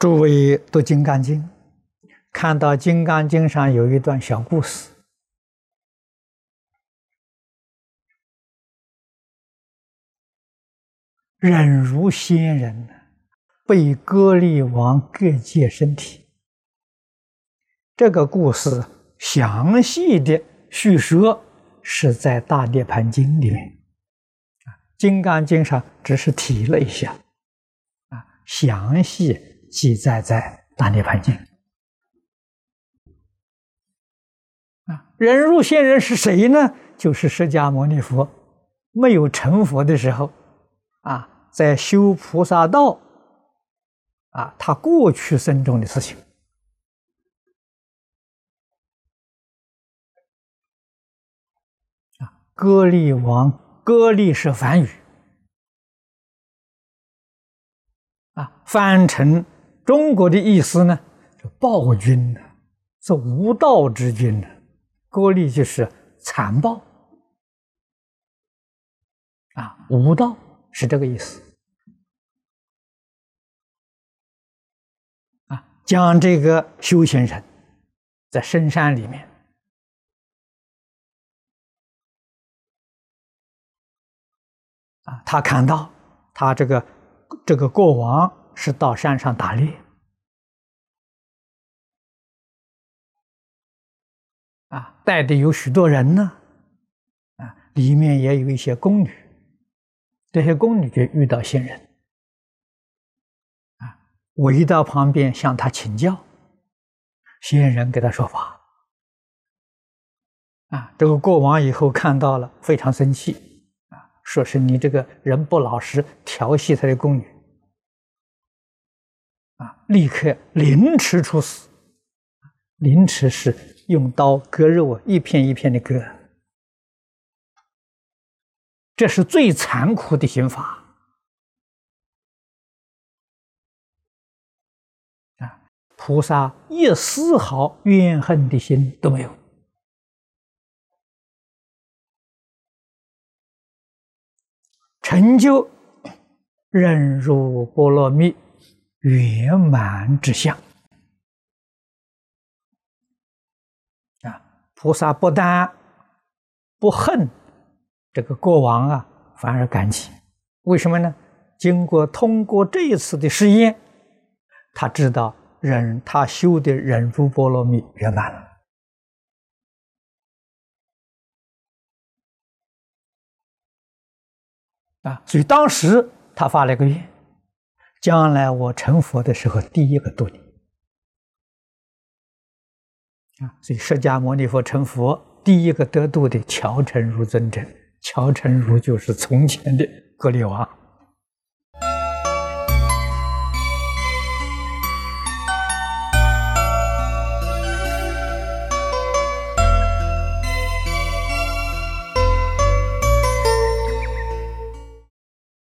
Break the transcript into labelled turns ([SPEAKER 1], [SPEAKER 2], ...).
[SPEAKER 1] 诸位读《金刚经》，看到《金刚经》上有一段小故事，忍辱仙人被歌利王各界身体。这个故事详细的叙说是在《大涅盘经》里面，《金刚经》上只是提了一下，详细记载在《大涅盘经》。忍辱仙人是谁呢？就是释迦牟尼佛没有成佛的时候，在修菩萨道，他过去生中的事情。歌利王，歌利是梵语，翻成中国的意思呢，是暴君呢，是无道之君呢。歌利就是残暴，无道是这个意思。讲这个修行人在深山里面，他看到他这个国王是到山上打猎，带的有许多人呢，里面也有一些宫女，这些宫女就遇到仙人，围到旁边向他请教，仙人给他说法，这个国王以后看到了非常生气，说是你这个人不老实，调戏他的宫女，立刻凌迟处死。凌迟是用刀割肉，一片一片的割，这是最残酷的刑罚。菩萨一丝毫怨恨的心都没有，成就忍辱波罗蜜圆满之相。菩萨不但不恨这个国王反而感激。为什么呢？通过这一次的试验，他知道他修的忍辱波罗蜜圆满了。所以当时他发了个愿，将来我成佛的时候第一个度你。所以释迦牟尼佛成佛第一个得度的乔成如尊者，乔成如就是从前的歌利王。